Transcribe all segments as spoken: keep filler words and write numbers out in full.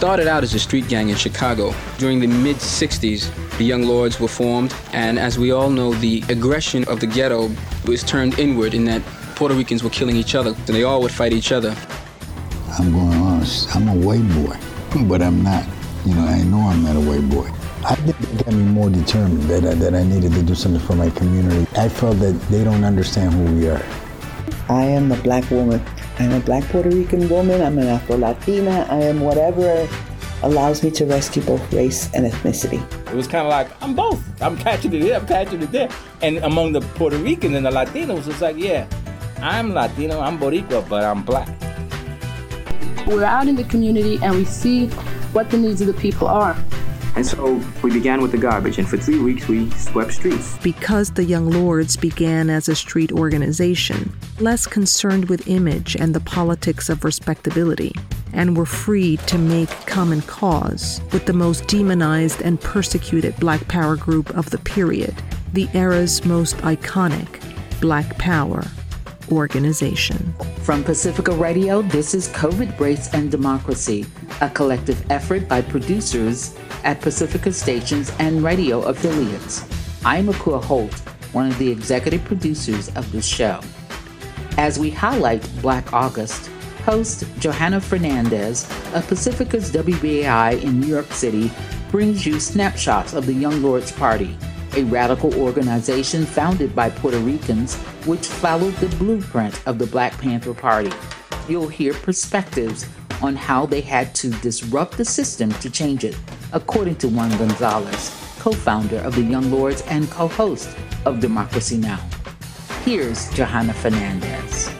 started out as a street gang in Chicago. During the mid sixties, the Young Lords were formed, and as we all know, the aggression of the ghetto was turned inward in that Puerto Ricans were killing each other, and they all would fight each other. I'm going honest. I'm a white boy, but I'm not. You know, I know I'm not a white boy. I think it got me more determined that I, that I needed to do something for my community. I felt that they don't understand who we are. I am a black woman. I'm a black Puerto Rican woman. I'm an Afro-Latina. I am whatever allows me to rescue both race and ethnicity. It was kind of like, I'm both. I'm catching it here, I'm catching it there. And among the Puerto Rican and the Latinos, it's like, yeah, I'm Latino, I'm Boricua, but I'm black. We're out in the community and we see what the needs of the people are. And so we began with the garbage, and for three weeks we swept streets. Because the Young Lords began as a street organization, less concerned with image and the politics of respectability, and were free to make common cause with the most demonized and persecuted Black Power group of the period, the era's most iconic Black Power organization. From Pacifica Radio, this is COVID Race and Democracy, a collective effort by producers at Pacifica stations and radio affiliates. I'm Akua Holt, one of the executive producers of this show. As we highlight Black August, host Johanna Fernandez of Pacifica's W B A I in New York City brings you snapshots of the Young Lords Party, a radical organization founded by Puerto Ricans which followed the blueprint of the Black Panther Party. You'll hear perspectives on how they had to disrupt the system to change it, according to Juan Gonzalez, co-founder of the Young Lords and co-host of Democracy Now! Here's Johanna Fernandez.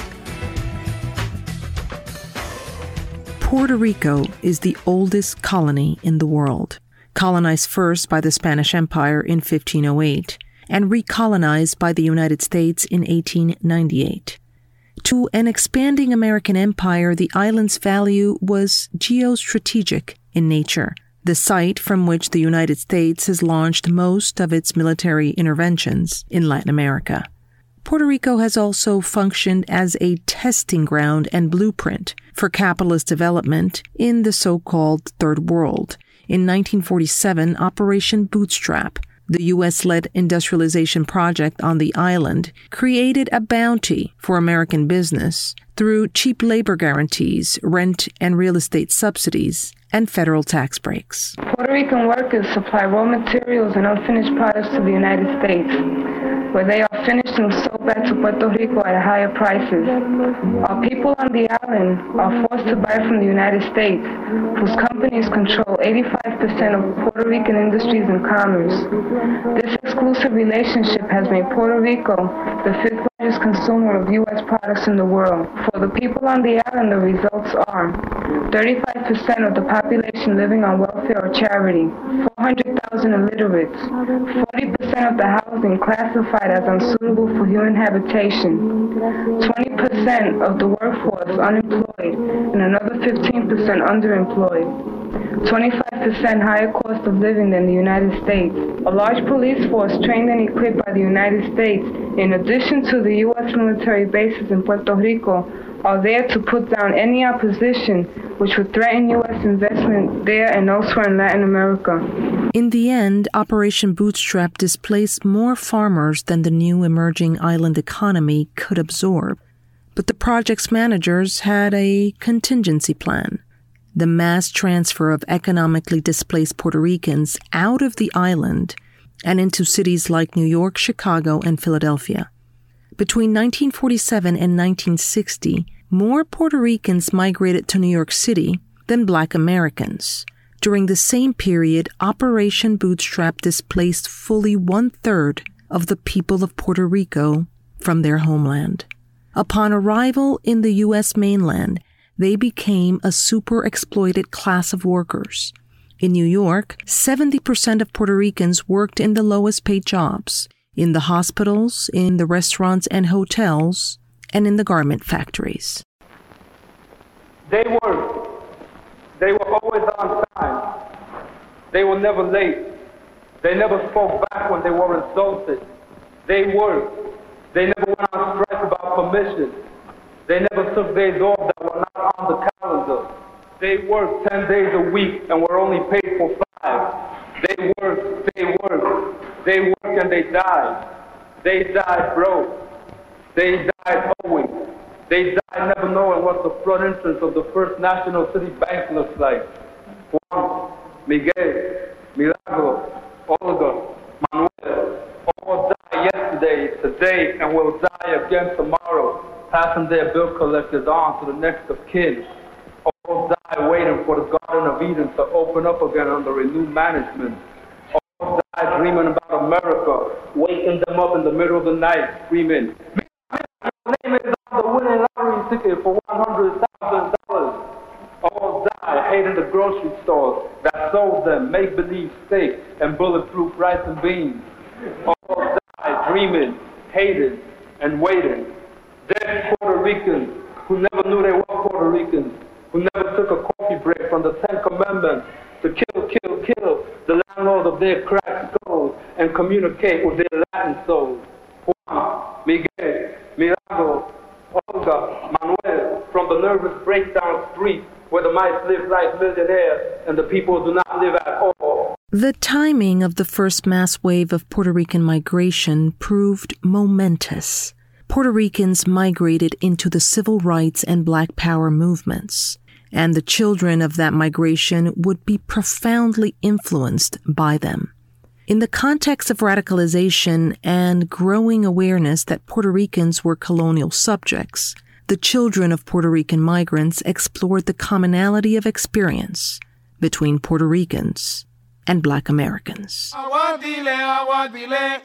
Puerto Rico is the oldest colony in the world, colonized first by the Spanish Empire in fifteen oh eight and recolonized by the United States in eighteen ninety-eight. To an expanding American empire, the island's value was geostrategic in nature, the site from which the United States has launched most of its military interventions in Latin America. Puerto Rico has also functioned as a testing ground and blueprint for capitalist development in the so-called Third World. In nineteen forty-seven, Operation Bootstrap, the U S-led industrialization project on the island, created a bounty for American business through cheap labor guarantees, rent and real estate subsidies, and federal tax breaks. Puerto Rican workers supply raw materials and unfinished products to the United States, where they are finished and sold back to Puerto Rico at higher prices. Our people on the island are forced to buy from the United States, whose companies control eighty-five percent of Puerto Rican industries and commerce. This exclusive relationship has made Puerto Rico the fifth largest consumer of U S products in the world. For the people on the island, the results are thirty-five percent of the population living on welfare or charity, four hundred thousand illiterates, forty percent of the housing classified as unsuitable for human habitation, twenty percent of the workforce unemployed, and another fifteen percent underemployed, twenty-five percent higher cost of living than the United States. A large police force trained and equipped by the United States, in addition to the U S military bases in Puerto Rico, are there to put down any opposition which would threaten U S investment there and elsewhere in Latin America. In the end, Operation Bootstrap displaced more farmers than the new emerging island economy could absorb. But the project's managers had a contingency plan: the mass transfer of economically displaced Puerto Ricans out of the island and into cities like New York, Chicago, and Philadelphia. Between nineteen forty-seven and nineteen sixty, more Puerto Ricans migrated to New York City than Black Americans. During the same period, Operation Bootstrap displaced fully one-third of the people of Puerto Rico from their homeland. Upon arrival in the U S mainland, they became a super-exploited class of workers. In New York, seventy percent of Puerto Ricans worked in the lowest-paid jobs, in the hospitals, in the restaurants and hotels, and in the garment factories. They worked. They were always on time. They were never late. They never spoke back when they were insulted. They worked. They never went on strike about permission. They never took days off that were not on the calendar. They work ten days a week and were only paid for five. They work, they work, they work and they die. They died broke. They died owing. They died never knowing what the front entrance of the First National City Bank looks like. Juan, Miguel, Milagro, Olga, Manuel, all died yesterday, today, and will die again tomorrow, passing their bill collectors on to the next of kin. All die waiting for the Garden of Eden to open up again under a new management. All die dreaming about America, waking them up in the middle of the night, screaming, "My name is on the winning lottery ticket for one hundred thousand dollars. All die hating the grocery stores that sold them make-believe steak and bulletproof rice and beans. All die dreaming, hating, and waiting. Dead Puerto Ricans who never knew they were Puerto Ricans, who never took a coffee break from the Ten Commandments to kill, kill, kill the landlords of their cracked skulls and communicate with their Latin souls. Juan, Miguel, Milagro, Olga, Manuel, from the nervous breakdown street where the mice live like millionaires and the people do not live at all. The timing of the first mass wave of Puerto Rican migration proved momentous. Puerto Ricans migrated into the civil rights and Black Power movements, and the children of that migration would be profoundly influenced by them. In the context of radicalization and growing awareness that Puerto Ricans were colonial subjects, the children of Puerto Rican migrants explored the commonality of experience between Puerto Ricans and Black Americans. Aguadile, aguadile,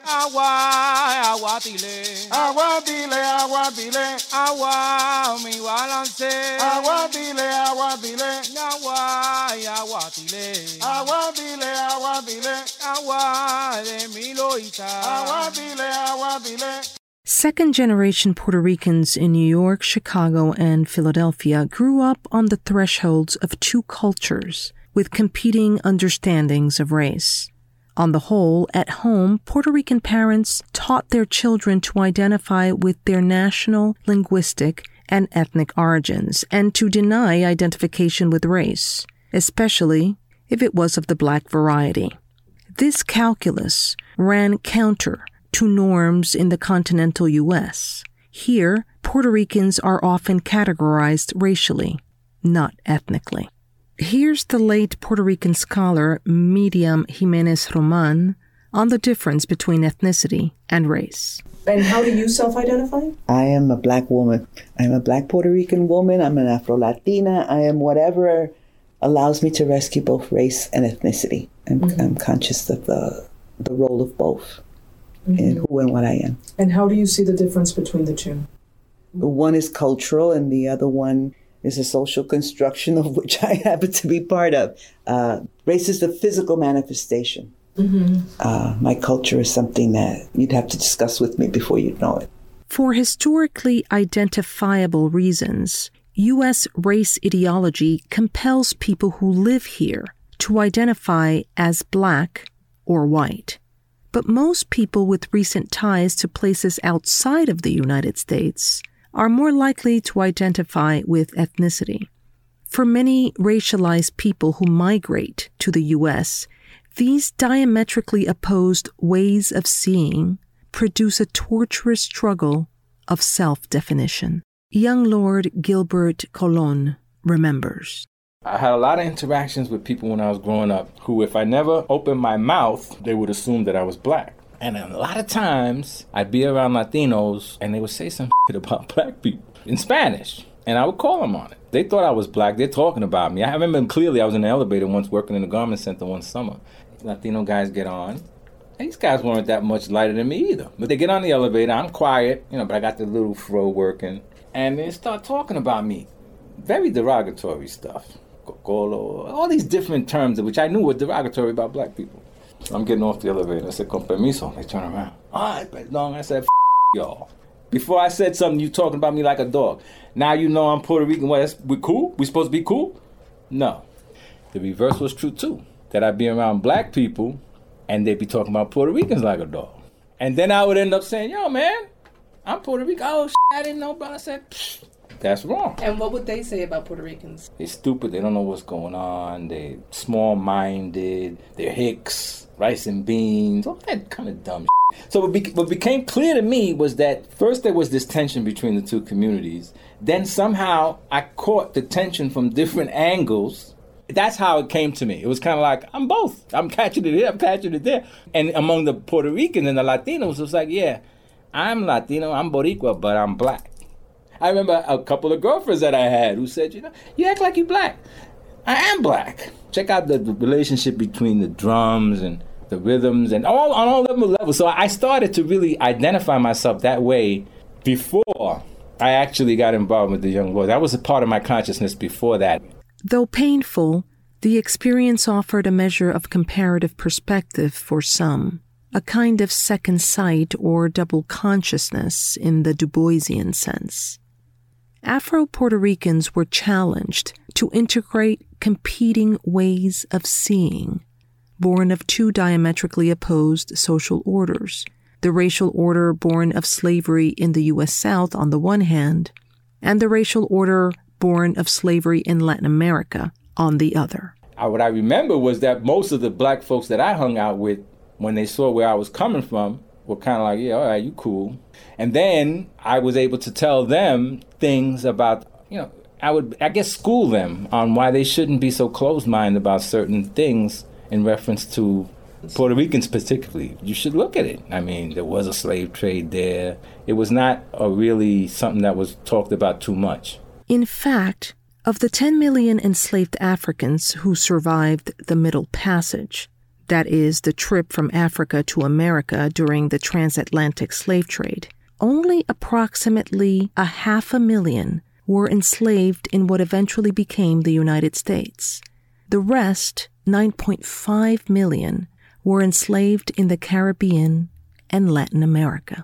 agua, aguadile, aguadile, aguadile, agua, mi balance, aguadile, aguadile, agua, aguadile, aguadile, aguadile, agua de mi loita, aguadile, aguadile. Second-generation Puerto Ricans in New York, Chicago, and Philadelphia grew up on the thresholds of two cultures with competing understandings of race. On the whole, at home, Puerto Rican parents taught their children to identify with their national, linguistic, and ethnic origins, and to deny identification with race, especially if it was of the Black variety. This calculus ran counter to norms in the continental U S. Here, Puerto Ricans are often categorized racially, not ethnically. Here's the late Puerto Rican scholar Miriam Jimenez Roman on the difference between ethnicity and race. And how do you self-identify? I am a Black woman. I'm a Black Puerto Rican woman. I'm an Afro-Latina. I am whatever allows me to rescue both race and ethnicity. I'm, mm-hmm. I'm conscious of the, the role of both. Mm-hmm. And who and what I am. And how do you see the difference between the two? One is cultural and the other one is a social construction of which I happen to be part of. Uh, race is the physical manifestation. Mm-hmm. Uh, my culture is something that you'd have to discuss with me before you'd know it. For historically identifiable reasons, U S race ideology compels people who live here to identify as Black or white. But most people with recent ties to places outside of the United States are more likely to identify with ethnicity. For many racialized people who migrate to the U S, these diametrically opposed ways of seeing produce a torturous struggle of self-definition. Young Lord Gilbert Colon remembers. I had a lot of interactions with people when I was growing up who, if I never opened my mouth, they would assume that I was Black. And a lot of times, I'd be around Latinos, and they would say some shit about Black people in Spanish, and I would call them on it. They thought I was Black. They're talking about me. I remember clearly I was in the elevator once working in the garment center one summer. Latino guys get on. And these guys weren't that much lighter than me either. But they get on the elevator. I'm quiet, you know, but I got the little fro working. And they start talking about me. Very derogatory stuff. Cocolo, all these different terms which I knew were derogatory about Black people. I'm getting off the elevator. I said, con permiso. They turn around. Ay, perdón. I said, F y'all. Before I said something, you talking about me like a dog. Now you know I'm Puerto Rican. What, we cool? We supposed to be cool? No. The reverse was true too. That I'd be around Black people and they'd be talking about Puerto Ricans like a dog. And then I would end up saying, yo, man, I'm Puerto Rican. Oh, shit, I didn't know about it. I said, psh. That's wrong. And what would they say about Puerto Ricans? They're stupid. They don't know what's going on. They're small-minded. They're hicks, rice and beans, all that kind of dumb shit. So what, be- what became clear to me was that first there was this tension between the two communities. Then somehow I caught the tension from different angles. That's how it came to me. It was kind of like, I'm both. I'm catching it here, I'm catching it there. And among the Puerto Ricans and the Latinos, it was like, yeah, I'm Latino, I'm Boricua, but I'm black. I remember a couple of girlfriends that I had who said, you know, you act like you black. I am black. Check out the, the relationship between the drums and the rhythms and all on all levels. So I started to really identify myself that way before I actually got involved with the Young Lords. That was a part of my consciousness before that. Though painful, the experience offered a measure of comparative perspective for some, a kind of second sight or double consciousness in the Du Boisian sense. Afro-Puerto Ricans were challenged to integrate competing ways of seeing, born of two diametrically opposed social orders, the racial order born of slavery in the U S South on the one hand, and the racial order born of slavery in Latin America on the other. I, what I remember was that most of the black folks that I hung out with, when they saw where I was coming from, were kind of like, yeah, all right, you cool. And then I was able to tell them things about, you know, I would, I guess, school them on why they shouldn't be so closed-minded about certain things in reference to Puerto Ricans particularly. You should look at it. I mean, there was a slave trade there. It was not a really something that was talked about too much. In fact, of the ten million enslaved Africans who survived the Middle Passage, that is, the trip from Africa to America during the transatlantic slave trade, only approximately a half a million were enslaved in what eventually became the United States. The rest, nine point five million, were enslaved in the Caribbean and Latin America.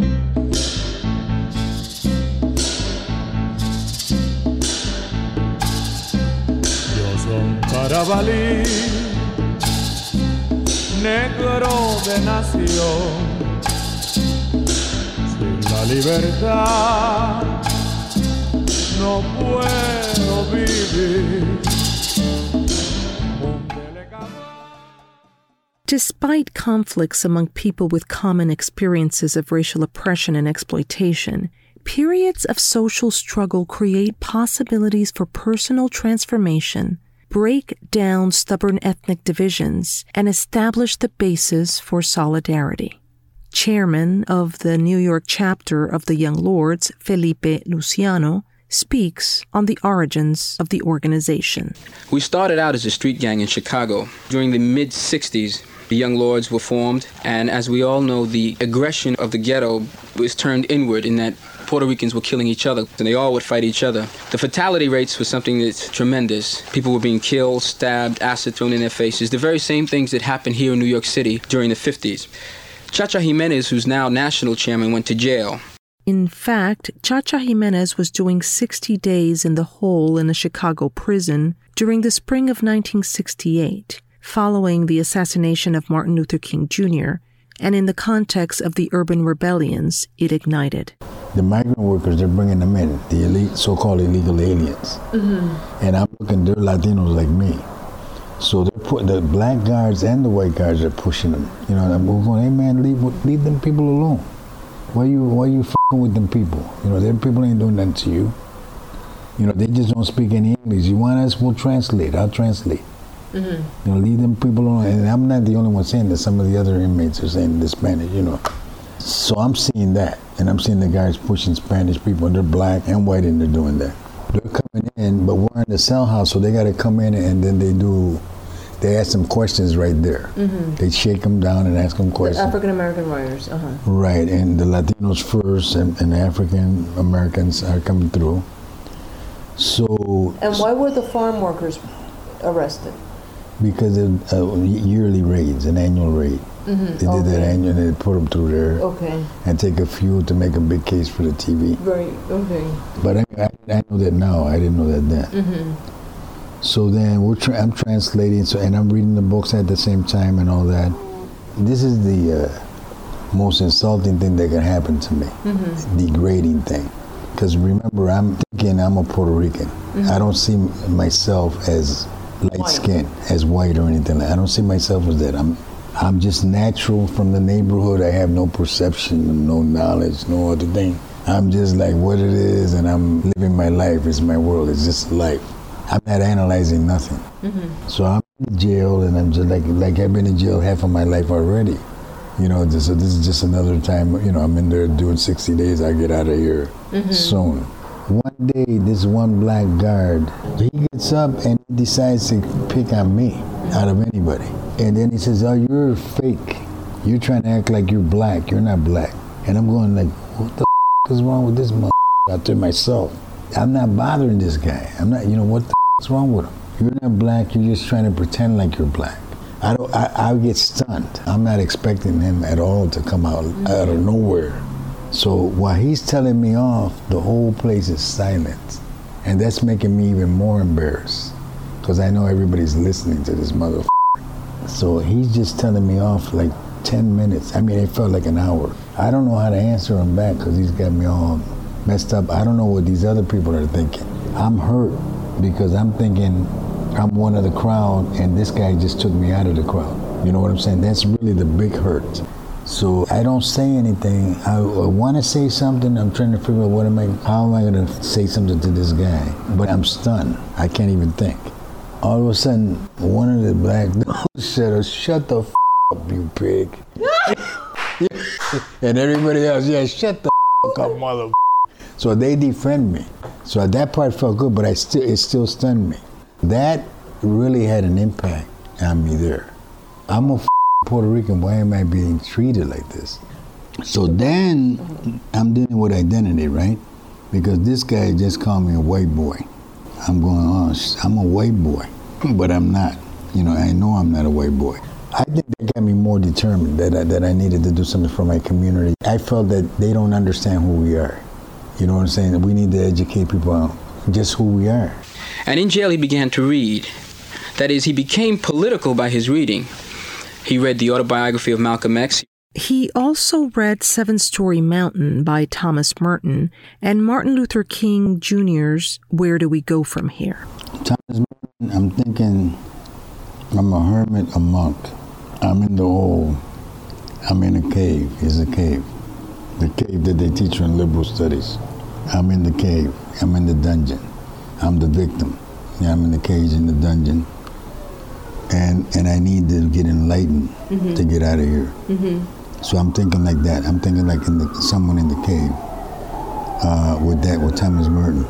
Yo soy Carabalí, negro de nación. Sin la libertad no puedo vivir. Despite conflicts among people with common experiences of racial oppression and exploitation, periods of social struggle create possibilities for personal transformation, break down stubborn ethnic divisions, and establish the basis for solidarity. Chairman of the New York chapter of the Young Lords, Felipe Luciano, speaks on the origins of the organization. We started out as a street gang in Chicago. During the mid-sixties, the Young Lords were formed, and as we all know, the aggression of the ghetto was turned inward in that Puerto Ricans were killing each other, and they all would fight each other. The fatality rates were something that's tremendous. People were being killed, stabbed, acid thrown in their faces, the very same things that happened here in New York City during the fifties. Chacha Jimenez, who's now national chairman, went to jail. In fact, Chacha Jimenez was doing sixty days in the hole in a Chicago prison during the spring of nineteen sixty-eight, following the assassination of Martin Luther King Junior, and in the context of the urban rebellions it ignited. The migrant workers, they're bringing them in, the elite, so-called illegal aliens. Mm-hmm. And I'm looking, they're Latinos like me. So they're put, the black guards and the white guards are pushing them. You know, I'm going, hey man, leave, leave them people alone. Why you, why you f***ing with them people? You know, them people ain't doing nothing to you. You know, they just don't speak any English. You want us, we'll translate, I'll translate. Mm-hmm. You know, leave them people alone. And I'm not the only one saying that. Some of the other inmates are saying the Spanish, you know. So I'm seeing that, and I'm seeing the guys pushing Spanish people, and they're black and white, and they're doing that. They're coming in, but we're in the cell house, so they got to come in, and then they do, they ask them questions right there. Mm-hmm. They shake them down and ask them questions. The African-American writers, uh-huh. Right, and the Latinos first, and, and the African-Americans are coming through. So. And why were the farm workers arrested? Because of uh, yearly raids, an annual raid. Mm-hmm. They did okay. that annual, and they put them through there. Okay. And take a few to make a big case for the T V. Right. Okay. But I, I, I know that now. I didn't know that then. Mm-hmm. So then we're tra- I'm translating, so and I'm reading the books at the same time and all that. This is the uh, most insulting thing that can happen to me. Mm-hmm. Degrading thing. Because remember, I'm thinking I'm a Puerto Rican. Mm-hmm. I don't see myself as light skin, as white or anything. I don't see myself as that. I'm I'm just natural from the neighborhood. I have no perception, no knowledge, no other thing. I'm just like what it is, and I'm living my life. It's my world. It's just life. I'm not analyzing nothing. Mm-hmm. So I'm in jail, and I'm just like like I've been in jail half of my life already. You know, this, so this is just another time. You know, I'm in there doing sixty days. I get out of here mm-hmm. soon. One day, this one black guard, he gets up and he decides to pick on me out of anybody. And then he says, oh, you're fake. You're trying to act like you're black. You're not black. And I'm going like, what the f- is wrong with this mother out there myself? I'm not bothering this guy. I'm not, you know, what the f- is wrong with him? You're not black. You're just trying to pretend like you're black. I don't, I, I get stunned. I'm not expecting him at all to come out mm-hmm. out of nowhere. So while he's telling me off, the whole place is silent. And that's making me even more embarrassed because I know everybody's listening to this motherfucker. So he's just telling me off like ten minutes. I mean, it felt like an hour. I don't know how to answer him back because he's got me all messed up. I don't know what these other people are thinking. I'm hurt because I'm thinking I'm one of the crowd and this guy just took me out of the crowd. You know what I'm saying? That's really the big hurt. So I don't say anything. I, I want to say something. I'm trying to figure out what am I, how am I going to say something to this guy? But I'm stunned. I can't even think. All of a sudden, one of the black dogs said, shut the f*** up, you pig. And everybody else, yeah, shut the f*** up, mother. So they defend me. So that part felt good, but I still it still stunned me. That really had an impact on me there. I'm a f- Puerto Rican, why am I being treated like this? So then I'm dealing with identity, right? Because this guy just called me a white boy. I'm going, oh, I'm a white boy, but I'm not. You know, I know I'm not a white boy. I think that got me more determined that I, that I needed to do something for my community. I felt that they don't understand who we are. You know what I'm saying? We need to educate people on just who we are. And in jail, he began to read. That is, he became political by his reading. He read the autobiography of Malcolm X. He also read Seven Storey Mountain by Thomas Merton and Martin Luther King Junior's Where Do We Go From Here? Thomas Merton, I'm thinking I'm a hermit, a monk. I'm in the hole. I'm in a cave. It's a cave. The cave that they teach you in liberal studies. I'm in the cave. I'm in the dungeon. I'm the victim. Yeah, I'm in the cage in the dungeon. And and I need to get enlightened mm-hmm. to get out of here. Mm-hmm. So I'm thinking like that. I'm thinking like in the, someone in the cave uh, with that, with Thomas Merton.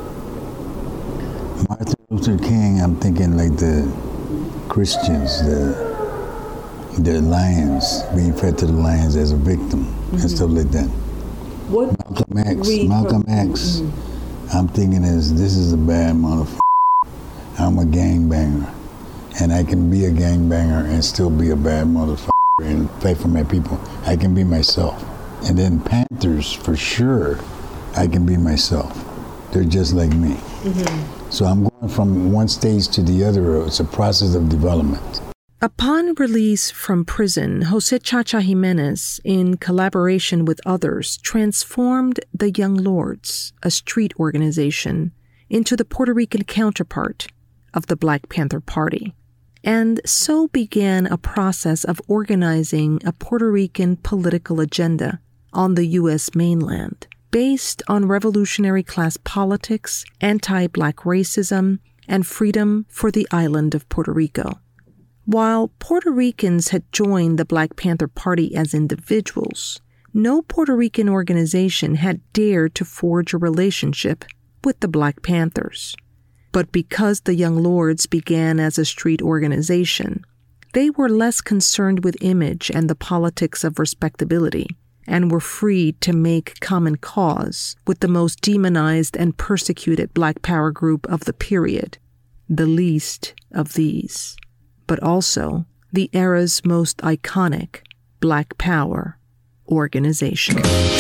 Martin Luther King, I'm thinking like the Christians, the the lions, being fed to the lions as a victim mm-hmm. and stuff like that. What? Malcolm X, Malcolm from, X, mm-hmm. I'm thinking is this is a bad motherfucker. I'm a gangbanger. And I can be a gangbanger and still be a bad motherfucker and fight for my people. I can be myself. And then Panthers, for sure, I can be myself. They're just like me. Mm-hmm. So I'm going from one stage to the other. It's a process of development. Upon release from prison, Jose Chacha Jimenez, in collaboration with others, transformed the Young Lords, a street organization, into the Puerto Rican counterpart of the Black Panther Party. And so began a process of organizing a Puerto Rican political agenda on the U S mainland, based on revolutionary class politics, anti-Black racism, and freedom for the island of Puerto Rico. While Puerto Ricans had joined the Black Panther Party as individuals, no Puerto Rican organization had dared to forge a relationship with the Black Panthers. But because the Young Lords began as a street organization, they were less concerned with image and the politics of respectability, and were free to make common cause with the most demonized and persecuted Black power group of the period, the least of these, but also the era's most iconic Black power organization.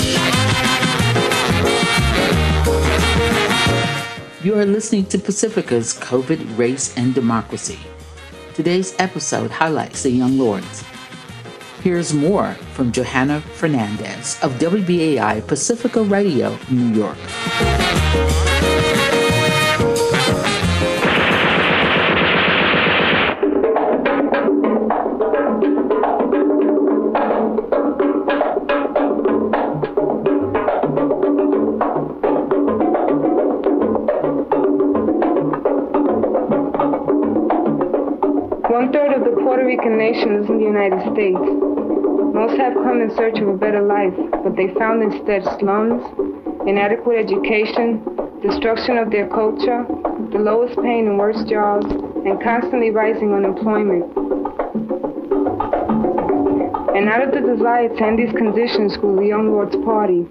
You are listening to Pacifica's COVID, Race, and Democracy. Today's episode highlights the Young Lords. Here's more from Johanna Fernandez of W B A I Pacifica Radio, New York. One-third of the Puerto Rican nation is in the United States. Most have come in search of a better life, but they found instead slums, inadequate education, destruction of their culture, the lowest paying and worst jobs, and constantly rising unemployment. And out of the desire to end these conditions grew the Young Lords Party.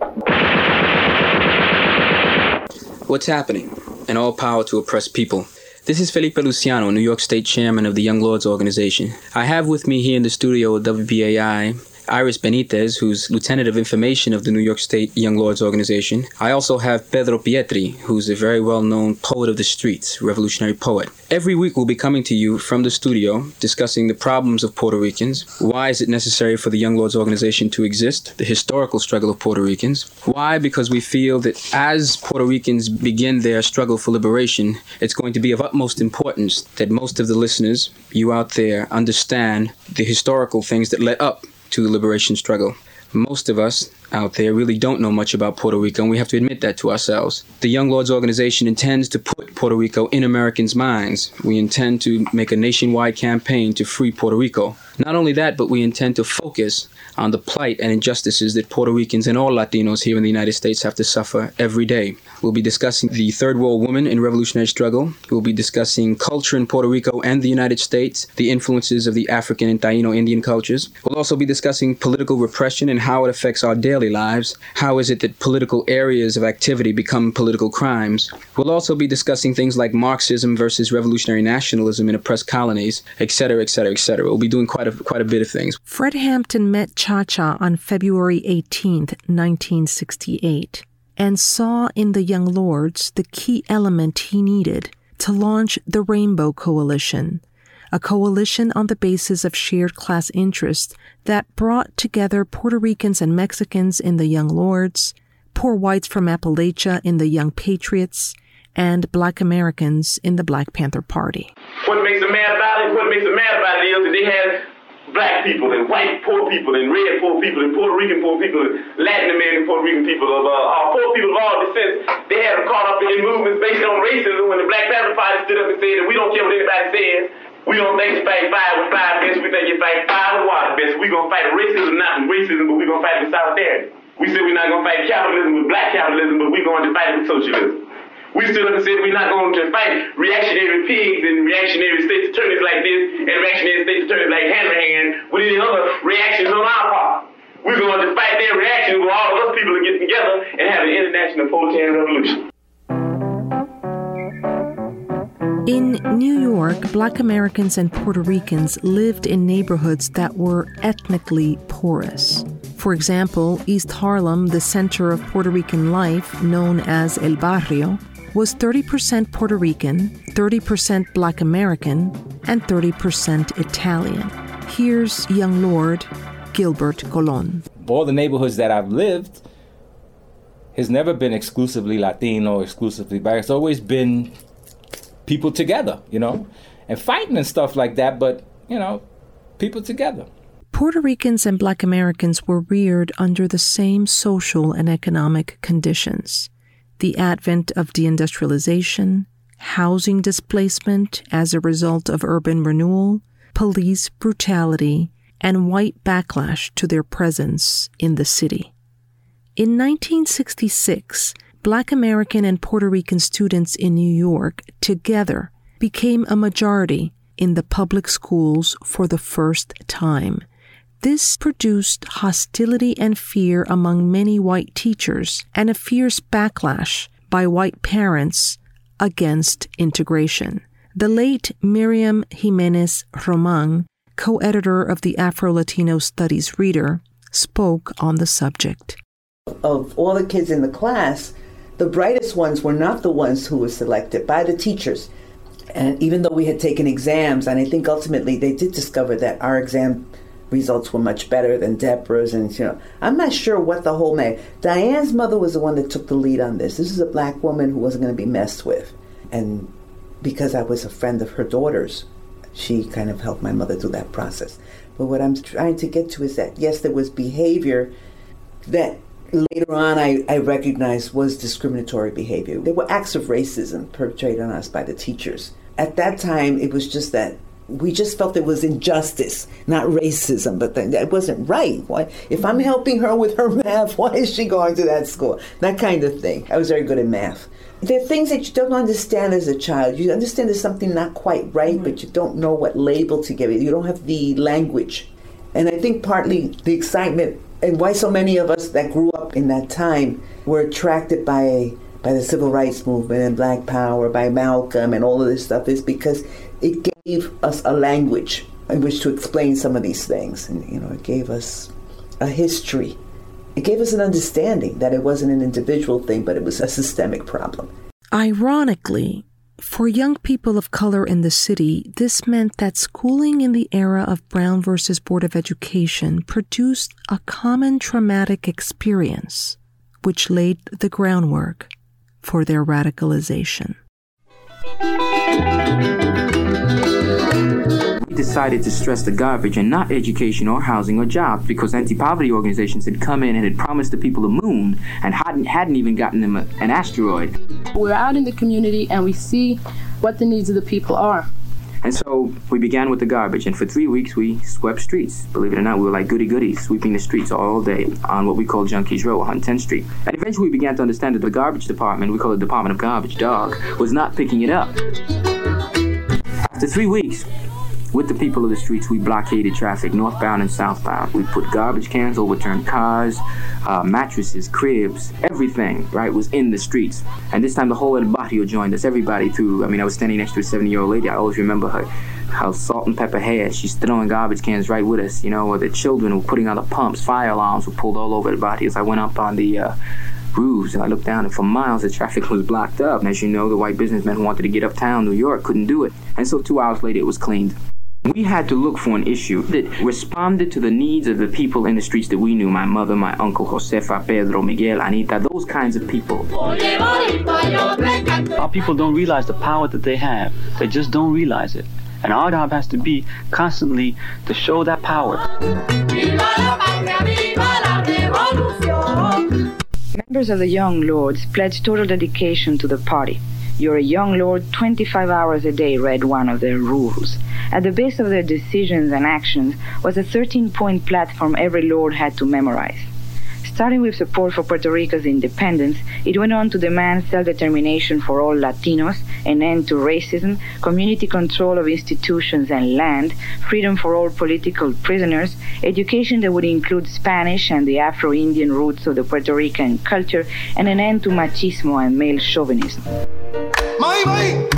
What's happening? And all power to oppressed people. This is Felipe Luciano, New York State Chairman of the Young Lords Organization. I have with me here in the studio at W B A I Iris Benitez, who's Lieutenant of Information of the New York State Young Lords Organization. I also have Pedro Pietri, who's a very well-known poet of the streets, revolutionary poet. Every week we'll be coming to you from the studio, discussing the problems of Puerto Ricans, why is it necessary for the Young Lords Organization to exist, the historical struggle of Puerto Ricans. Why? Because we feel that as Puerto Ricans begin their struggle for liberation, it's going to be of utmost importance that most of the listeners, you out there, understand the historical things that led up to the liberation struggle. Most of us out there really don't know much about Puerto Rico, and we have to admit that to ourselves. The Young Lords Organization intends to put Puerto Rico in Americans' minds. We intend to make a nationwide campaign to free Puerto Rico. Not only that, but we intend to focus on the plight and injustices that Puerto Ricans and all Latinos here in the United States have to suffer every day. We'll be discussing the third world woman in revolutionary struggle. We'll be discussing culture in Puerto Rico and the United States, the influences of the African and Taino Indian cultures. We'll also be discussing political repression and how it affects our daily lives. How is it that political areas of activity become political crimes? We'll also be discussing things like Marxism versus revolutionary nationalism in oppressed colonies, et cetera, et cetera, et cetera. We'll be doing quite a, quite a bit of things. Fred Hampton met Cha-Cha on February eighteenth, nineteen sixty-eight, and saw in the Young Lords the key element he needed to launch the Rainbow Coalition, a coalition on the basis of shared class interests that brought together Puerto Ricans and Mexicans in the Young Lords, poor whites from Appalachia in the Young Patriots, and Black Americans in the Black Panther Party. What makes them mad about it, what makes them mad about it is that they had black people and white poor people and red poor people and Puerto Rican poor people and Latin American Puerto Rican people of uh, uh, poor people of all descents. They had them caught up in movements based on racism when the Black Panther Party stood up and said that we don't care what anybody says. We don't think you fight fire with fire best. We think you fight fire with water best. We're going to fight racism, not with racism, but we're going to fight with solidarity. We said we're not going to fight capitalism with black capitalism, but we're going to fight with socialism. We stood up and said we're not going to fight reactionary pigs and reactionary state's attorneys like this and reactionary state's attorneys like Hanrahan with any other reactions on our part. We're going to fight their reactions where all of us people are getting together and have an international proletarian revolution. In New York, Black Americans and Puerto Ricans lived in neighborhoods that were ethnically porous. For example, East Harlem, the center of Puerto Rican life, known as El Barrio, was thirty percent Puerto Rican, thirty percent Black American, and thirty percent Italian. Here's Young Lord Gilbert Colon. All the neighborhoods that I've lived has never been exclusively Latino, exclusively Black. It's always been people together, you know, and fighting and stuff like that, but, you know, people together. Puerto Ricans and Black Americans were reared under the same social and economic conditions. The advent of deindustrialization, housing displacement as a result of urban renewal, police brutality, and white backlash to their presence in the city. In nineteen sixty-six, Black American and Puerto Rican students in New York together became a majority in the public schools for the first time. This produced hostility and fear among many white teachers and a fierce backlash by white parents against integration. The late Miriam Jimenez Roman, co-editor of the Afro-Latino Studies Reader, spoke on the subject. Of all the kids in the class, the brightest ones were not the ones who were selected by the teachers. And even though we had taken exams, and I think ultimately they did discover that our exam results were much better than Deborah's, and you know, I'm not sure what the whole man. Diane's mother was the one that took the lead on this. This is a black woman who wasn't going to be messed with, and because I was a friend of her daughter's, she kind of helped my mother through that process. But what I'm trying to get to is that yes, there was behavior that later on I, I recognized was discriminatory behavior. There were acts of racism perpetrated on us by the teachers. At that time, it was just that we just felt it was injustice, not racism, but that it wasn't right. Why, if I'm helping her with her math, why is she going to that school? That kind of thing. I was very good at math. There are things that you don't understand as a child. You understand there's something not quite right, mm-hmm. but you don't know what label to give it. You don't have the language. And I think partly the excitement and why so many of us that grew up in that time were attracted by by the civil rights movement and Black Power, by Malcolm and all of this stuff is because it gave us a language in which to explain some of these things. And, you know, it gave us a history. It gave us an understanding that it wasn't an individual thing, but it was a systemic problem. Ironically, for young people of color in the city, this meant that schooling in the era of Brown versus Board of Education produced a common traumatic experience, which laid the groundwork for their radicalization. We decided to stress the garbage and not education or housing or jobs because anti-poverty organizations had come in and had promised the people the moon and hadn't, hadn't even gotten them a, an asteroid. We're out in the community and we see what the needs of the people are. And so we began with the garbage, and for three weeks we swept streets. Believe it or not, we were like goody-goodies, sweeping the streets all day on what we call Junkies Row on tenth street. And eventually we began to understand that the garbage department, we call it Department of Garbage, dog, was not picking it up. After three weeks, with the people of the streets, we blockaded traffic, northbound and southbound. We put garbage cans, overturned cars, uh, mattresses, cribs, everything, right, was in the streets. And this time the whole El Barrio joined us, everybody through, I mean, I was standing next to a seventy-year-old lady. I always remember her, how salt and pepper hair. She's throwing garbage cans right with us, you know, or the children were putting on the pumps, fire alarms were pulled all over El Barrio. I went up on the uh, roofs and I looked down, and for miles the traffic was blocked up. And as you know, the white businessmen who wanted to get uptown New York couldn't do it. And so two hours later it was cleaned. We had to look for an issue that responded to the needs of the people in the streets that we knew. My mother, my uncle, Josefa, Pedro, Miguel, Anita, those kinds of people. Our people don't realize the power that they have. They just don't realize it. And our job has to be constantly to show that power. Members of the Young Lords pledged total dedication to the party. You're a young lord twenty-five hours a day, read one of their rules. At the base of their decisions and actions was a thirteen-point platform every lord had to memorize. Starting with support for Puerto Rico's independence, it went on to demand self-determination for all Latinos, an end to racism, community control of institutions and land, freedom for all political prisoners, education that would include Spanish and the Afro-Indian roots of the Puerto Rican culture, and an end to machismo and male chauvinism. My way,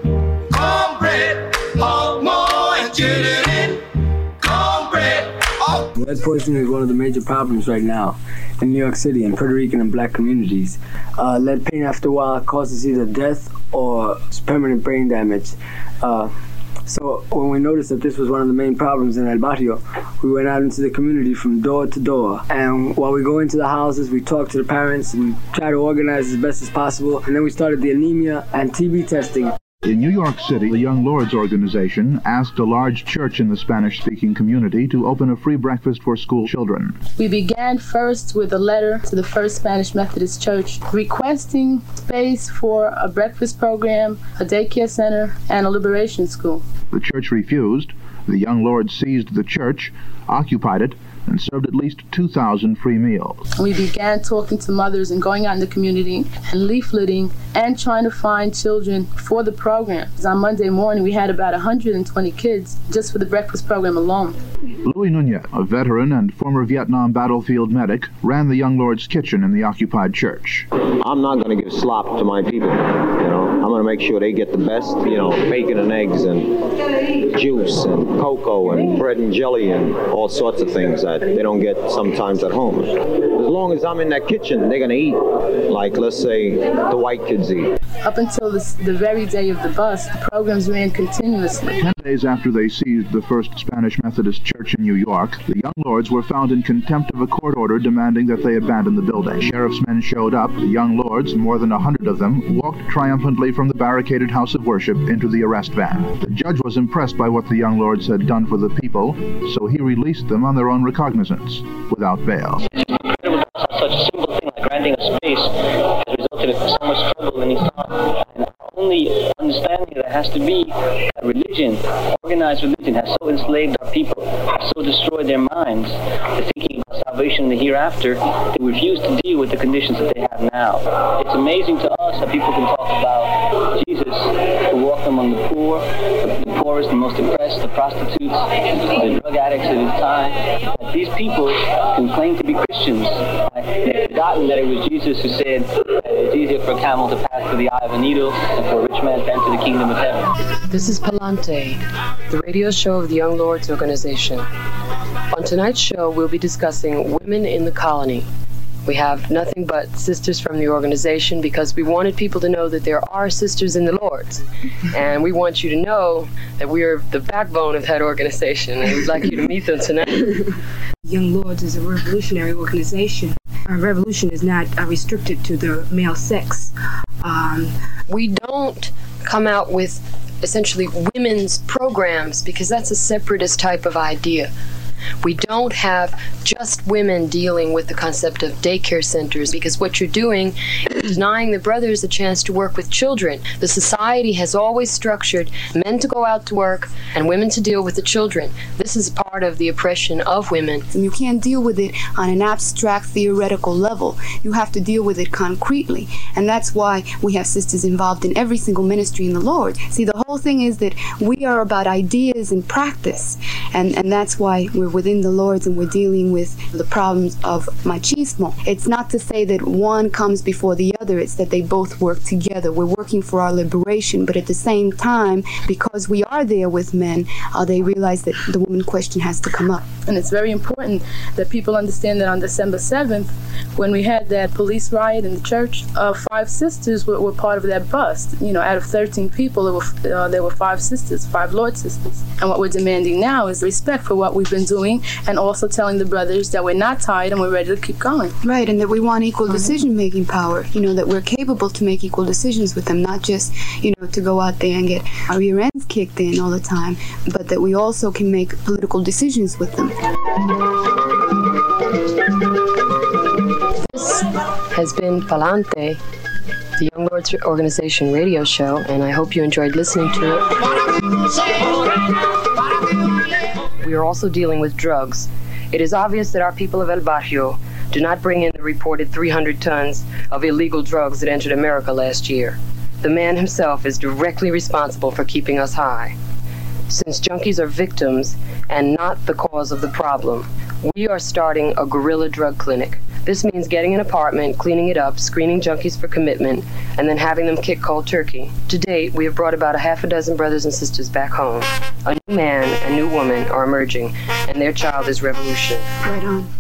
cornbread, hog more and children, cornbread. Lead poisoning is one of the major problems right now in New York City in Puerto Rican and black communities. Uh, lead paint after a while causes either death or permanent brain damage. Uh, so when we noticed that this was one of the main problems in El Barrio, we went out into the community from door to door. And while we go into the houses, we talk to the parents, we try to organize as best as possible. And then we started the anemia and T B testing. In New York City, the Young Lords organization asked a large church in the Spanish-speaking community to open a free breakfast for school children. We began first with a letter to the First Spanish Methodist Church requesting space for a breakfast program, a daycare center, and a liberation school. The church refused. The Young Lords seized the church, occupied it, and served at least two thousand free meals. We began talking to mothers and going out in the community and leafleting and trying to find children for the program. On Monday morning, we had about one hundred twenty kids just for the breakfast program alone. Louis Nunez, a veteran and former Vietnam battlefield medic, ran the Young Lords kitchen in the occupied church. I'm not going to give slop to my people, you know. I'm going to make sure they get the best, you know, bacon and eggs and juice and cocoa and bread and jelly and all sorts of things that they don't get sometimes at home. As long as I'm in that kitchen, they're going to eat like, let's say, the white kids eat. Up until this, the very day of the bus, the programs ran continuously. Ten days after they seized the First Spanish Methodist Church in New York, the Young Lords were found in contempt of a court order demanding that they abandon the building. Sheriff's men showed up. The Young Lords, more than a hundred of them, walked triumphantly from the barricaded house of worship into the arrest van. The judge was impressed by what the Young Lords had done for the people, so he released them on their own recognizance, without bail. Such a simple thing like granting a space has resulted in so much trouble in these times. And our only understanding that has to be that religion, organized religion, has so enslaved our people, has so destroyed their minds, they're thinking about salvation in the hereafter, they refuse to deal with the conditions that they have now. It's amazing to us that people can talk about Jesus, who walked among the poor, the, the poorest, the most oppressed, the prostitutes, the drug addicts of his time. That these people can claim to be Christians. They've forgotten that it was Jesus who said that it's easier for a camel to pass through the eye of a needle than for a rich man to enter the kingdom of heaven. This is Palante, the radio show of the Young Lords Organization. On tonight's show, we'll be discussing women in the colony. We have nothing but sisters from the organization because we wanted people to know that there are sisters in the Lords. And we want you to know that we are the backbone of that organization, and we'd like you to meet them tonight. Young Lords is a revolutionary organization. Our revolution is not uh, restricted to the male sex. Um, we don't come out with essentially women's programs because that's a separatist type of idea. We don't have just women dealing with the concept of daycare centers because what you're doing is denying the brothers a chance to work with children. The society has always structured men to go out to work and women to deal with the children. This is part of the oppression of women. And you can't deal with it on an abstract theoretical level. You have to deal with it concretely. And that's why we have sisters involved in every single ministry in the Lord. See, the whole thing is that we are about ideas and practice. And, and that's why we're within the Lords and we're dealing with the problems of machismo. It's not to say that one comes before the other, it's that they both work together. We're working for our liberation, but at the same time, because we are there with men, uh, they realize that the woman question has to come up. And it's very important that people understand that on December seventh, when we had that police riot in the church, uh, five sisters were, were part of that bust. You know, out of thirteen people, there were, uh, there were five sisters, five Lord sisters. And what we're demanding now is respect for what we've been doing, and also telling the brothers that we're not tired and we're ready to keep going. Right, and that we want equal decision-making power, you know, that we're capable to make equal decisions with them, not just, you know, to go out there and get our rear ends kicked in all the time, but that we also can make political decisions with them. This has been Palante, the Young Lords Organization radio show, and I hope you enjoyed listening to it. We are also dealing with drugs. It is obvious that our people of El Barrio do not bring in the reported three hundred tons of illegal drugs that entered America last year. The man himself is directly responsible for keeping us high. Since junkies are victims and not the cause of the problem, we are starting a guerrilla drug clinic. This means getting an apartment, cleaning it up, screening junkies for commitment, and then having them kick cold turkey. To date, we have brought about a half a dozen brothers and sisters back home. A new man and new woman are emerging, and their child is revolution. Right on.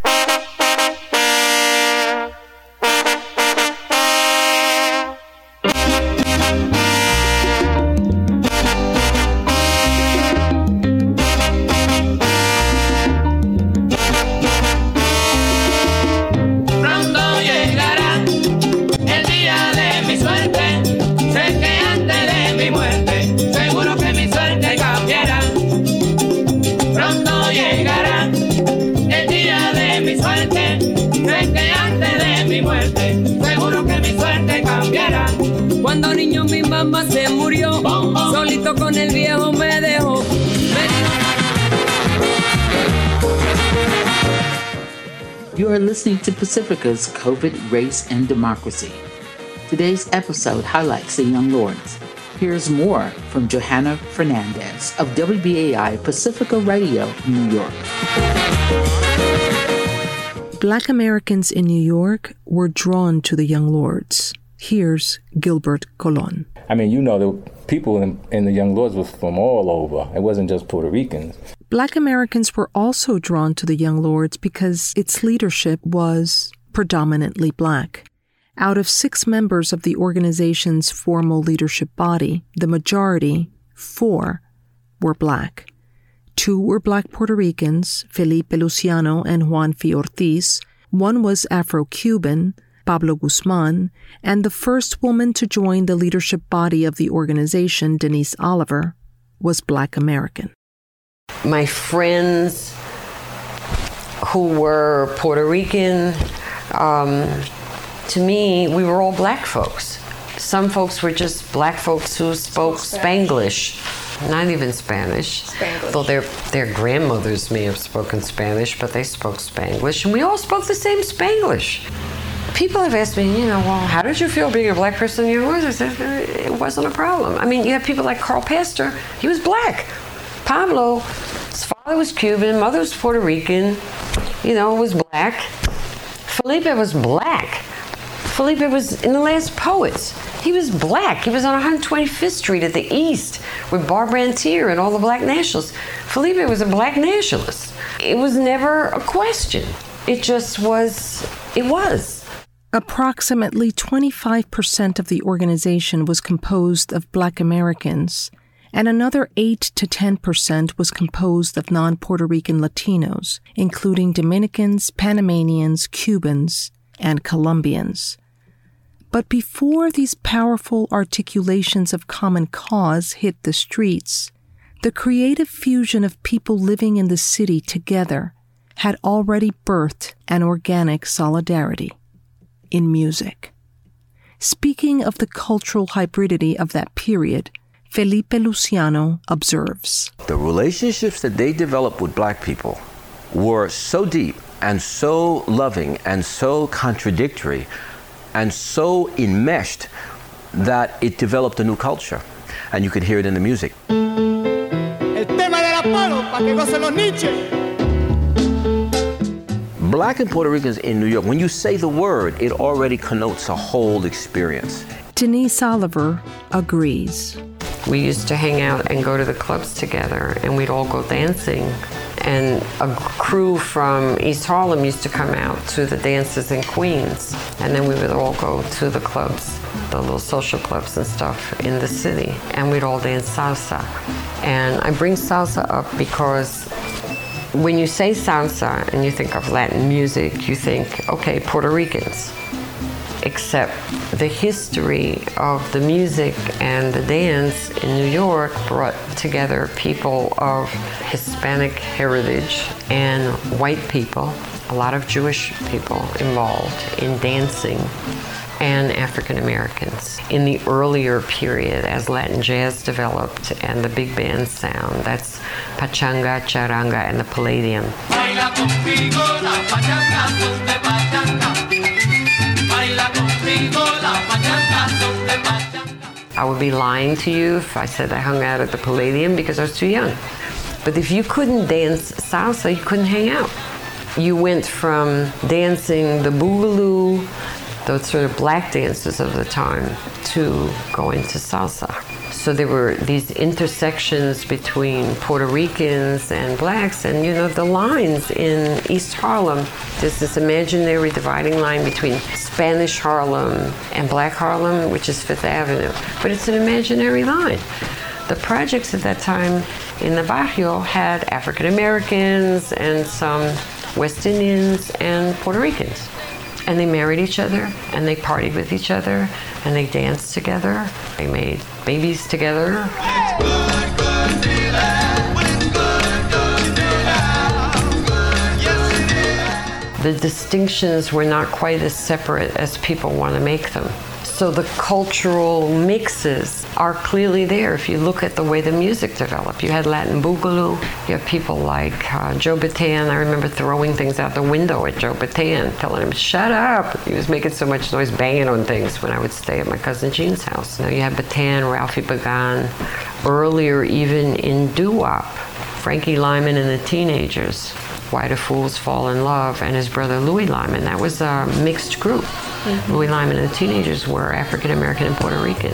Cuando niño mi mamá se murió, solito con el viejo me dejó. You are listening to Pacifica's COVID, Race, and Democracy. Today's episode highlights the Young Lords. Here's more from Johanna Fernandez of W B A I Pacifica Radio, New York. Black Americans in New York were drawn to the Young Lords. Here's Gilbert Colon. I mean, you know, the people in, in the Young Lords was from all over. It wasn't just Puerto Ricans. Black Americans were also drawn to the Young Lords because its leadership was predominantly black. Out of six members of the organization's formal leadership body, the majority, four, were black. Two were black Puerto Ricans, Felipe Luciano and Juan F. Ortiz. One was Afro-Cuban, Pablo Guzman, and the first woman to join the leadership body of the organization, Denise Oliver, was black American. My friends who were Puerto Rican, um, to me, we were all black folks. Some folks were just black folks who spoke Spanglish, not even Spanish, Spanglish. Though their, their grandmothers may have spoken Spanish, but they spoke Spanglish, and we all spoke the same Spanglish. People have asked me, you know, well, how did you feel being a black person in your life? I said, it wasn't a problem. I mean, you have people like Carl Pastor, he was black. Pablo, his father was Cuban, mother was Puerto Rican, you know, was black. Felipe was black. Felipe was in The Last Poets. He was black. He was on one hundred twenty-fifth Street at the East with Barbara Antier and all the black nationalists. Felipe was a black nationalist. It was never a question. It just was, it was. Approximately twenty-five percent of the organization was composed of black Americans, and another eight to ten percent was composed of non-Puerto Rican Latinos, including Dominicans, Panamanians, Cubans, and Colombians. But before these powerful articulations of common cause hit the streets, the creative fusion of people living in the city together had already birthed an organic solidarity in music. Speaking of the cultural hybridity of that period, Felipe Luciano observes. The relationships that they developed with black people were so deep and so loving and so contradictory and so enmeshed that it developed a new culture. And you could hear it in the music. El tema del Apolo, pa' que gocen los niches. Black and Puerto Ricans in New York, when you say the word, it already connotes a whole experience. Denise Oliver agrees. We used to hang out and go to the clubs together, and we'd all go dancing. And a crew from East Harlem used to come out to the dances in Queens. And then we would all go to the clubs, the little social clubs and stuff in the city. And we'd all dance salsa. And I bring salsa up because when you say salsa and you think of Latin music, you think, okay, Puerto Ricans. Except the history of the music and the dance in New York brought together people of Hispanic heritage and white people, a lot of Jewish people involved in dancing, and African Americans. In the earlier period, as Latin jazz developed and the big band sound, that's pachanga, charanga, and the Palladium. I would be lying to you if I said I hung out at the Palladium because I was too young. But if you couldn't dance salsa, you couldn't hang out. You went from dancing the boogaloo, those sort of black dances of the time, to going to salsa. So there were these intersections between Puerto Ricans and blacks, and you know, the lines in East Harlem, there's this imaginary dividing line between Spanish Harlem and Black Harlem, which is Fifth Avenue, but it's an imaginary line. The projects at that time in the barrio had African Americans and some West Indians and Puerto Ricans. And they married each other, and they partied with each other, and they danced together. They made babies together. The distinctions were not quite as separate as people want to make them. So the cultural mixes are clearly there if you look at the way the music developed. You had Latin boogaloo, you have people like uh, Joe Bataan. I remember throwing things out the window at Joe Bataan, telling him, shut up. He was making so much noise banging on things when I would stay at my cousin Jean's house. Now you had Bataan, Ralphie Bagan, earlier even in doo-wop, Frankie Lyman and the Teenagers, Why Do Fools Fall in Love, and his brother Louis Lyman. That was a mixed group. Mm-hmm. Louis Lyman and the Teenagers were African American and Puerto Rican.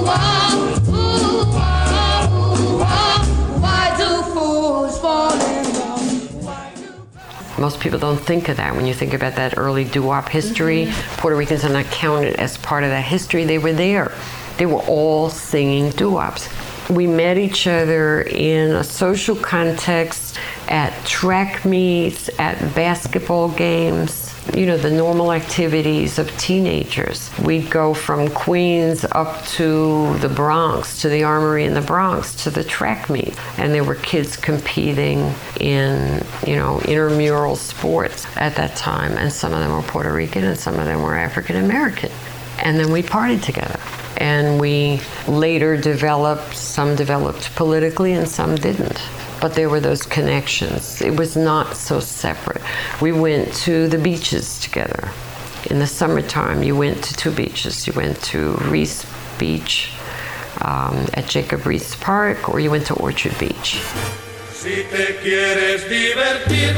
Why do fools fall in love? Most people don't think of that when you think about that early doo-wop history. Mm-hmm. Puerto Ricans are not counted as part of that history. They were there. They were all singing doo-wops. We met each other in a social context, at track meets, at basketball games, you know, the normal activities of teenagers. We'd go from Queens up to the Bronx, to the Armory in the Bronx, to the track meet. And there were kids competing in, you know, intramural sports at that time. And some of them were Puerto Rican and some of them were African American. And then we partied together. And we later developed, some developed politically and some didn't. But there were those connections. It was not so separate. We went to the beaches together. In the summertime, you went to two beaches. You went to Reese Beach um, at Jacob Riis Park, or you went to Orchard Beach. Si te quieres divertir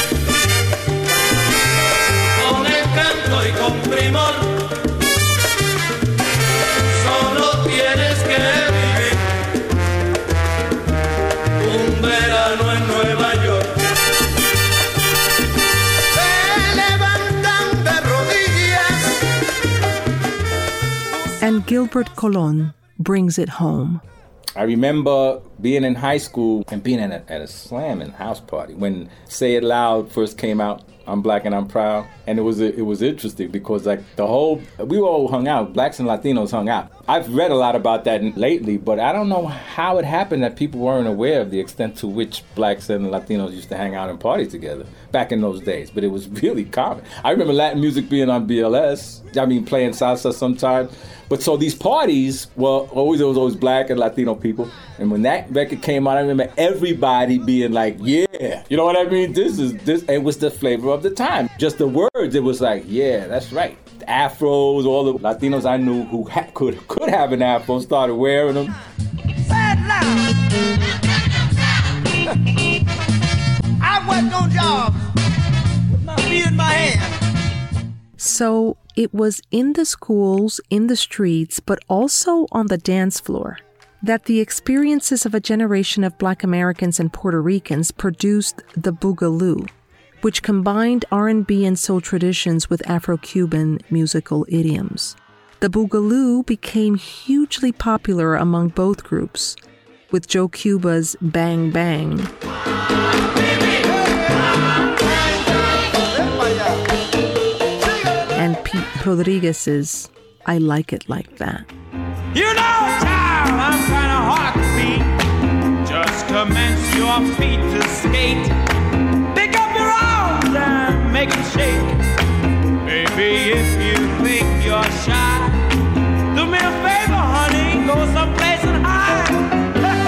con el canto y con primor, solo tienes que vivir un verano en Nueva York. Se levantan de rodillas. And Gilbert Colon brings it home. I remember being in high school and being at a, at a slamming house party when Say It Loud first came out, I'm Black and I'm Proud. And it was it was interesting because like the whole, we all hung out, blacks and Latinos hung out. I've read a lot about that lately, but I don't know how it happened that people weren't aware of the extent to which blacks and Latinos used to hang out and party together back in those days. But it was really common. I remember Latin music being on B L S, I mean playing salsa sometimes. But so these parties were always, there was always black and Latino people. And when that record came out, I remember everybody being like, yeah, you know what I mean? This is, this, it was the flavor of the time. Just the words, it was like, yeah, that's right. The afros, all the Latinos I knew who ha- could could have an afro started wearing them. Say it loud. I worked on jobs with my feet in my hand. So it was in the schools, in the streets, but also on the dance floor that the experiences of a generation of Black Americans and Puerto Ricans produced the Boogaloo, which combined R and B and soul traditions with Afro-Cuban musical idioms. The Boogaloo became hugely popular among both groups, with Joe Cuba's Bang Bang and Pete Rodriguez's I Like It Like That. You know, child, I'm kind of hard to beat. Just commence your feet to skate. Pick up your arms and make them shake. Baby, if you think you're shy, do me a favor, honey, go someplace and hide.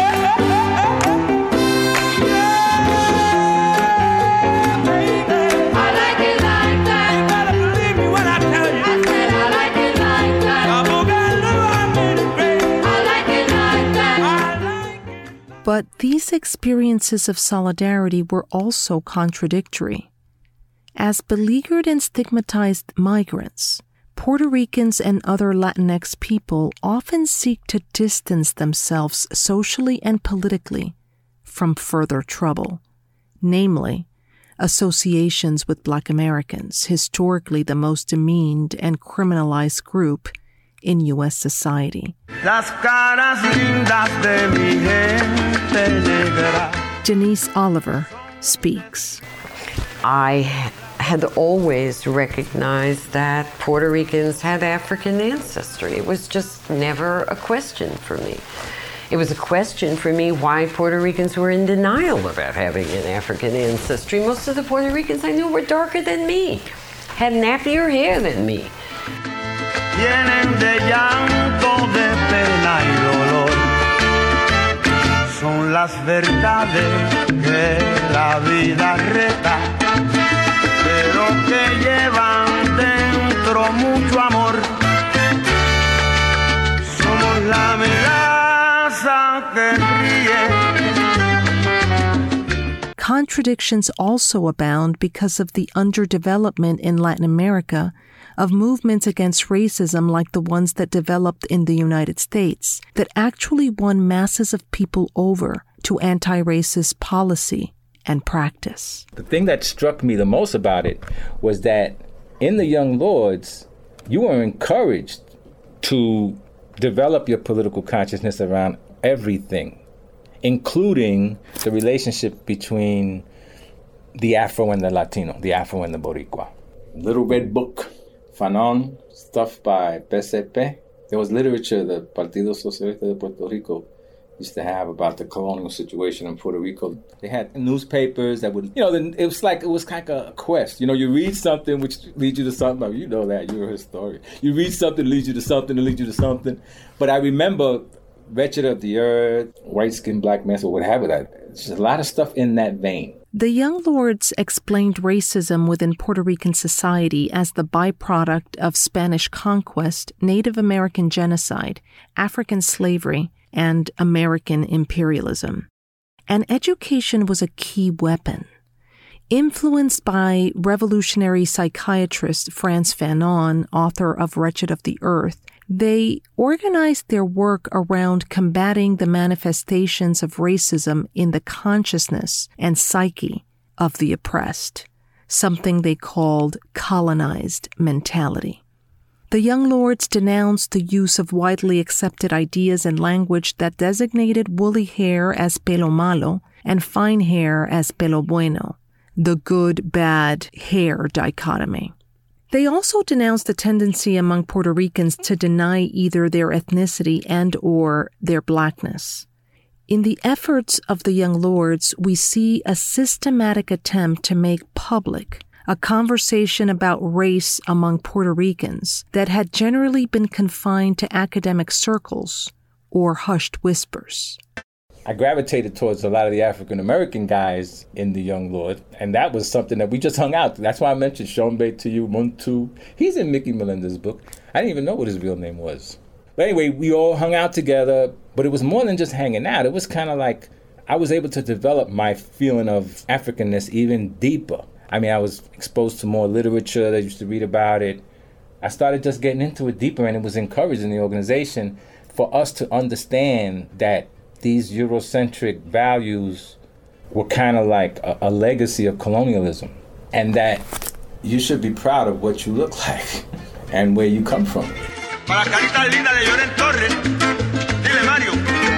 But these experiences of solidarity were also contradictory. As beleaguered and stigmatized migrants, Puerto Ricans and other Latinx people often seek to distance themselves socially and politically from further trouble, namely, associations with Black Americans, historically the most demeaned and criminalized group in U S society. Las caras lindas de mi gente negra. Denise Oliver speaks. I had always recognized that Puerto Ricans had African ancestry. It was just never a question for me. It was a question for me why Puerto Ricans were in denial about having an African ancestry. Most of the Puerto Ricans I knew were darker than me, had nappier hair than me. Vienen de llanto, de pena y dolor. Son las verdades que la vida reta, pero que llevan dentro mucho amor. Somos la melaza que ríe. Contradictions also abound because of the underdevelopment in Latin America of movements against racism like the ones that developed in the United States that actually won masses of people over to anti-racist policy and practice. The thing that struck me the most about it was that in the Young Lords, you were encouraged to develop your political consciousness around everything, including the relationship between the Afro and the Latino, the Afro and the Boricua. Little Red Book, Fanon, stuff by P C P. There was literature that Partido Socialista de Puerto Rico used to have about the colonial situation in Puerto Rico. They had newspapers that would, you know, it was like, it was like a quest. You know, you read something which leads you to something. You know that, you're a historian. You read something that leads you to something that leads you to something. But I remember Wretched of the Earth, White Skin, Black Mess, or what have you. There's a lot of stuff in that vein. The Young Lords explained racism within Puerto Rican society as the byproduct of Spanish conquest, Native American genocide, African slavery, and American imperialism. And education was a key weapon. Influenced by revolutionary psychiatrist Frantz Fanon, author of Wretched of the Earth, they organized their work around combating the manifestations of racism in the consciousness and psyche of the oppressed, something they called colonized mentality. The Young Lords denounced the use of widely accepted ideas and language that designated woolly hair as pelo malo and fine hair as pelo bueno, the good-bad hair dichotomy. They also denounced the tendency among Puerto Ricans to deny either their ethnicity and or their blackness. In the efforts of the Young Lords, we see a systematic attempt to make public a conversation about race among Puerto Ricans that had generally been confined to academic circles or hushed whispers. I gravitated towards a lot of the African-American guys in the Young Lord, and that was something that we just hung out. That's why I mentioned Shombe to you, Muntu. He's in Mickey Melinda's book. I didn't even know what his real name was. But anyway, we all hung out together, but it was more than just hanging out. It was kind of like I was able to develop my feeling of Africanness even deeper. I mean, I was exposed to more literature. I used to read about it. I started just getting into it deeper, and it was encouraged in the organization for us to understand that these Eurocentric values were kind of like a, a legacy of colonialism, and that you should be proud of what you look like and where you come from. Para Carita Linda de Lloren Torres, dile Mario.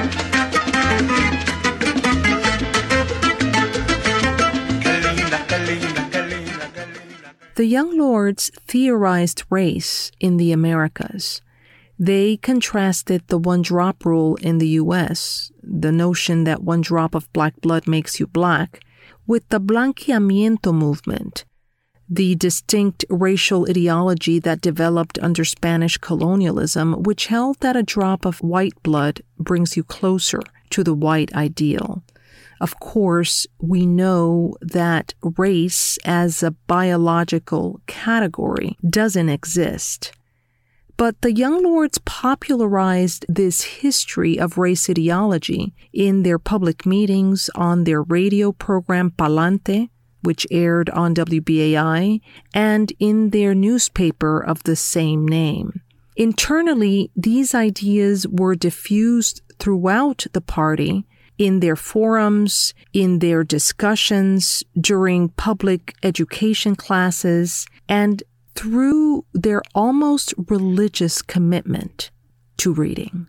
The Young Lords theorized race in the Americas. They contrasted the one-drop rule in the U S, the notion that one drop of black blood makes you black, with the blanqueamiento movement, the distinct racial ideology that developed under Spanish colonialism, which held that a drop of white blood brings you closer to the white ideal. Of course, we know that race as a biological category doesn't exist. But the Young Lords popularized this history of race ideology in their public meetings, on their radio program Palante, which aired on W B A I, and in their newspaper of the same name. Internally, these ideas were diffused throughout the party, in their forums, in their discussions, during public education classes, and through their almost religious commitment to reading.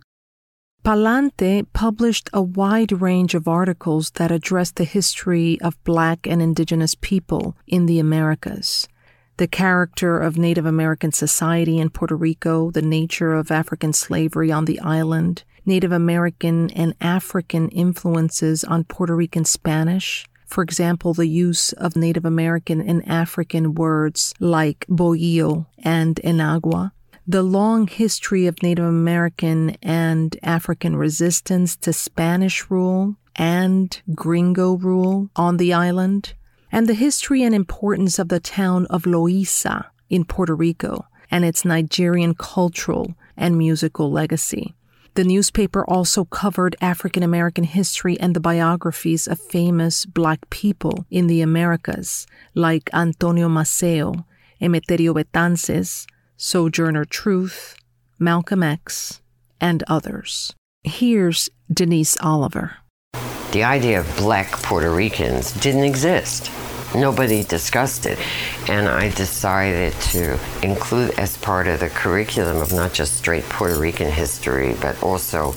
Palante published a wide range of articles that addressed the history of Black and Indigenous people in the Americas, the character of Native American society in Puerto Rico, the nature of African slavery on the island, Native American and African influences on Puerto Rican Spanish, for example, the use of Native American and African words like bohío and enagua, the long history of Native American and African resistance to Spanish rule and gringo rule on the island, and the history and importance of the town of Loíza in Puerto Rico and its Nigerian cultural and musical legacy. The newspaper also covered African American history and the biographies of famous Black people in the Americas, like Antonio Maceo, Emeterio Betances, Sojourner Truth, Malcolm X, and others. Here's Denise Oliver. The idea of Black Puerto Ricans didn't exist. Nobody discussed it, and I decided to include as part of the curriculum of not just straight Puerto Rican history, but also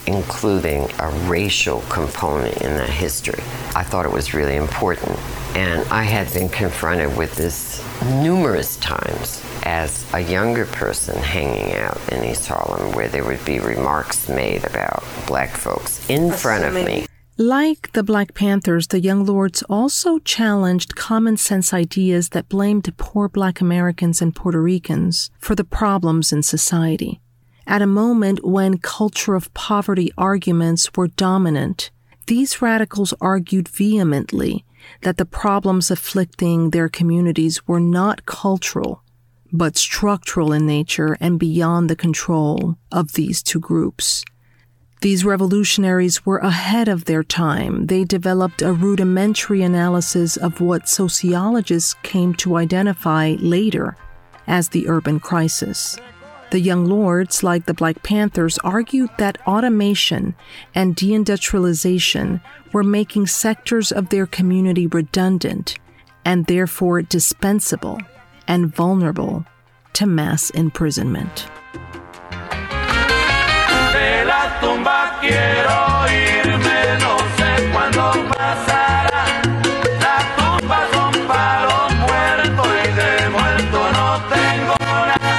including a racial component in that history. I thought it was really important. And I had been confronted with this numerous times as a younger person hanging out in East Harlem, where there would be remarks made about black folks in front of me. Like the Black Panthers, the Young Lords also challenged common sense ideas that blamed poor Black Americans and Puerto Ricans for the problems in society. At a moment when culture of poverty arguments were dominant, these radicals argued vehemently that the problems afflicting their communities were not cultural, but structural in nature and beyond the control of these two groups. These revolutionaries were ahead of their time. They developed a rudimentary analysis of what sociologists came to identify later as the urban crisis. The Young Lords, like the Black Panthers, argued that automation and deindustrialization were making sectors of their community redundant and therefore dispensable and vulnerable to mass imprisonment. De la tumba quiero irme, no sé cuándo pasará. Las tumbas son para los muertos y de muerto no tengo nada.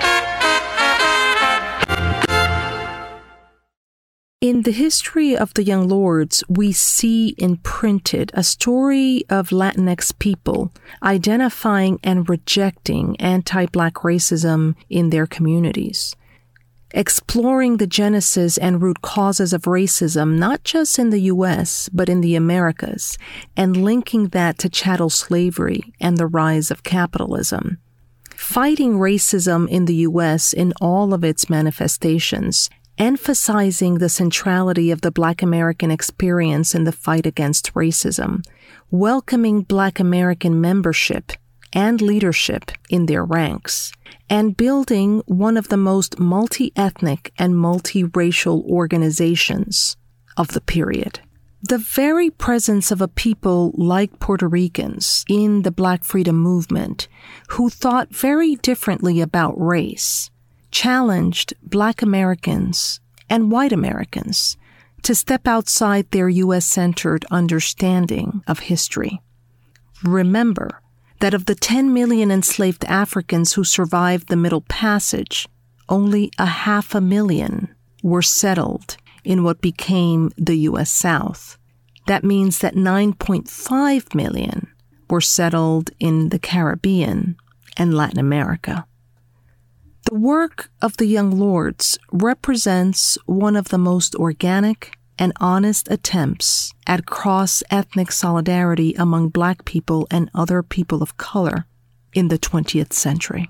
In the history of the Young Lords, we see imprinted a story of Latinx people identifying and rejecting anti-Black racism in their communities. Exploring the genesis and root causes of racism, not just in the U S, but in the Americas, and linking that to chattel slavery and the rise of capitalism. Fighting racism in the U S in all of its manifestations, emphasizing the centrality of the Black American experience in the fight against racism, welcoming Black American membership and leadership in their ranks, and building one of the most multi-ethnic and multi-racial organizations of the period. The very presence of a people like Puerto Ricans in the Black freedom movement, who thought very differently about race, challenged Black Americans and white Americans to step outside their U S-centered understanding of history. Remember that of the ten million enslaved Africans who survived the Middle Passage, only a half a million were settled in what became the U S South. That means that nine point five million were settled in the Caribbean and Latin America. The work of the Young Lords represents one of the most organic and honest attempts at cross-ethnic solidarity among Black people and other people of color in the twentieth century.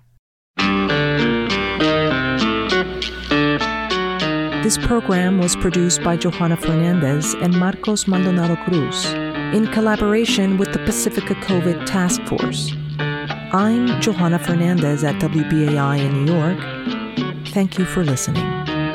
This program was produced by Johanna Fernandez and Marcos Maldonado Cruz in collaboration with the Pacifica COVID Task Force. I'm Johanna Fernandez at W B A I in New York. Thank you for listening.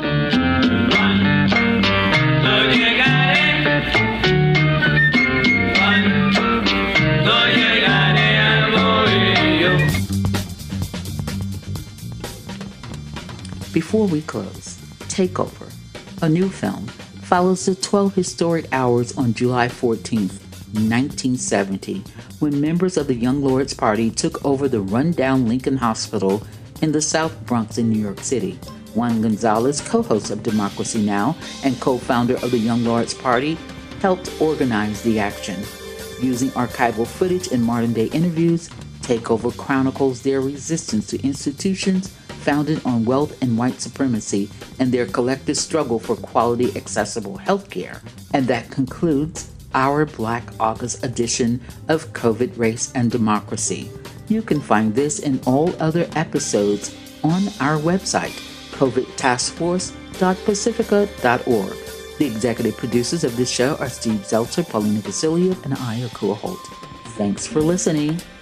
Before we close, Takeover, a new film, follows the twelve historic hours on July fourteenth, nineteen seventy, when members of the Young Lords Party took over the rundown Lincoln Hospital in the South Bronx in New York City. Juan Gonzalez, co-host of Democracy Now! And co-founder of the Young Lords Party, helped organize the action. Using archival footage and modern-day interviews, Takeover chronicles their resistance to institutions founded on wealth and white supremacy and their collective struggle for quality, accessible health care. And that concludes our Black August edition of COVID, Race, and Democracy. You can find this and all other episodes on our website, covid task force dot pacifica dot org. The executive producers of this show are Steve Zeltzer, Paulina Vasiliev, and I, Akua Holt. Thanks for listening.